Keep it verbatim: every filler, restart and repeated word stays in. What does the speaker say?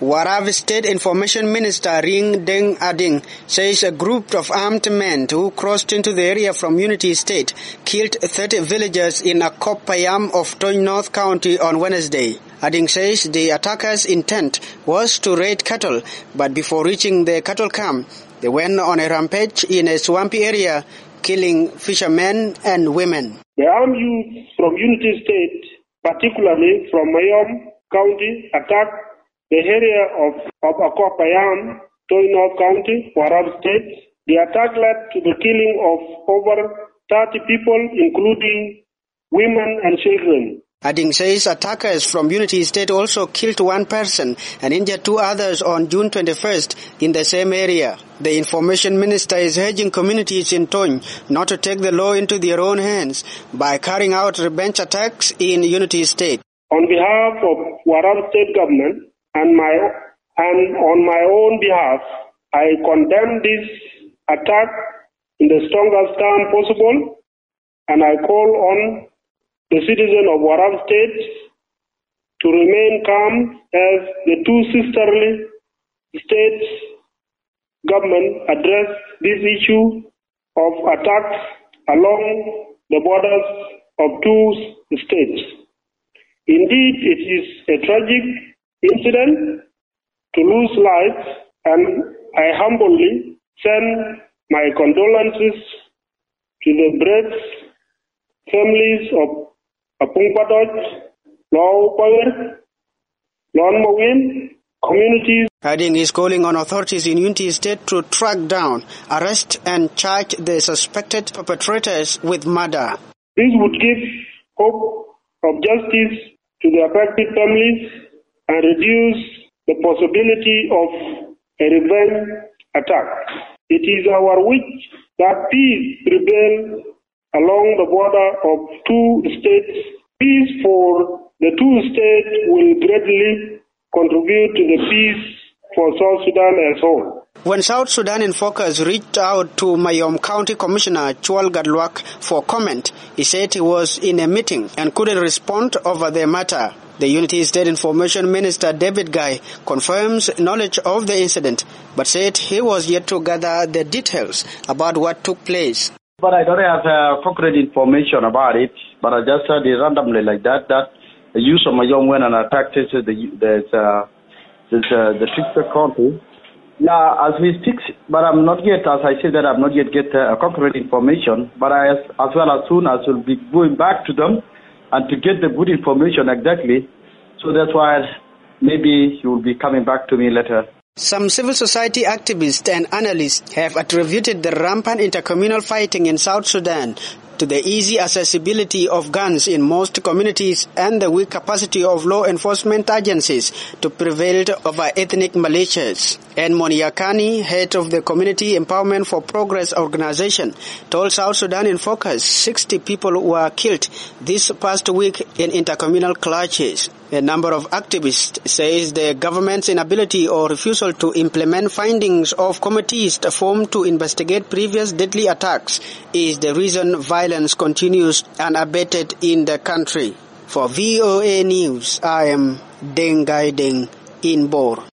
Warab State Information Minister Ring Deng Ading says a group of armed men who crossed into the area from Unity State killed thirty villagers in Akop Payam of Tony North County on Wednesday. Ading says the attackers' intent was to raid cattle, but before reaching the cattle camp, they went on a rampage in a swampy area, killing fishermen and women. The armed youth from Unity State, particularly from Mayom County, attacked the area of, of Akop Payam, Tony North County, Warab State. The attack led to the killing of over thirty people, including women and children. Ading says attackers from Unity State also killed one person and injured two others on June twenty-first in the same area. The information minister is urging communities in Tony not to take the law into their own hands by carrying out revenge attacks in Unity State. On behalf of Warab State government and my and on my own behalf, I condemn this attack in the strongest term possible, and I call on the citizens of Warab State to remain calm as the two sisterly states government address this issue of attacks along the borders of two states. Indeed, it is a tragic incident to lose lives, and I humbly send my condolences to the bereaved families of Apung Padot, Lau Power, Lon Mawin, communities. Ading is calling on authorities in Unity State to track down, arrest and charge the suspected perpetrators with murder. This would give hope of justice to the affected families and reduce the possibility of a revenge attack. It is our wish that peace prevail along the border of two states. Peace for the two states will greatly contribute to the peace for South Sudan as a whole. When South Sudan in Focus reached out to Mayom County Commissioner Chual Gadluak for comment, he said he was in a meeting and couldn't respond over the matter. The Unity State Information Minister David Guy confirms knowledge of the incident, but said he was yet to gather the details about what took place. But I don't have uh, concrete information about it, but I just heard it randomly like that, that the use of Mayom went and attacked the, the, uh, the, the Fixer County. Yeah, as we speak, but I'm not yet, as I said that I'm not yet get uh, concrete information, but I, as, as well as soon as we'll be going back to them and to get the good information exactly. So that's why maybe you will be coming back to me later. Some civil society activists and analysts have attributed the rampant intercommunal fighting in South Sudan to the easy accessibility of guns in most communities and the weak capacity of law enforcement agencies to prevail over ethnic militias. Edmond Yakani, head of the Community Empowerment for Progress organization, told South Sudan in Focus sixty people were killed this past week in intercommunal clashes. A number of activists says the government's inability or refusal to implement findings of committees formed to investigate previous deadly attacks is the reason violence continues unabated in the country. For V O A News, I am Deng Gai Deng in Bor.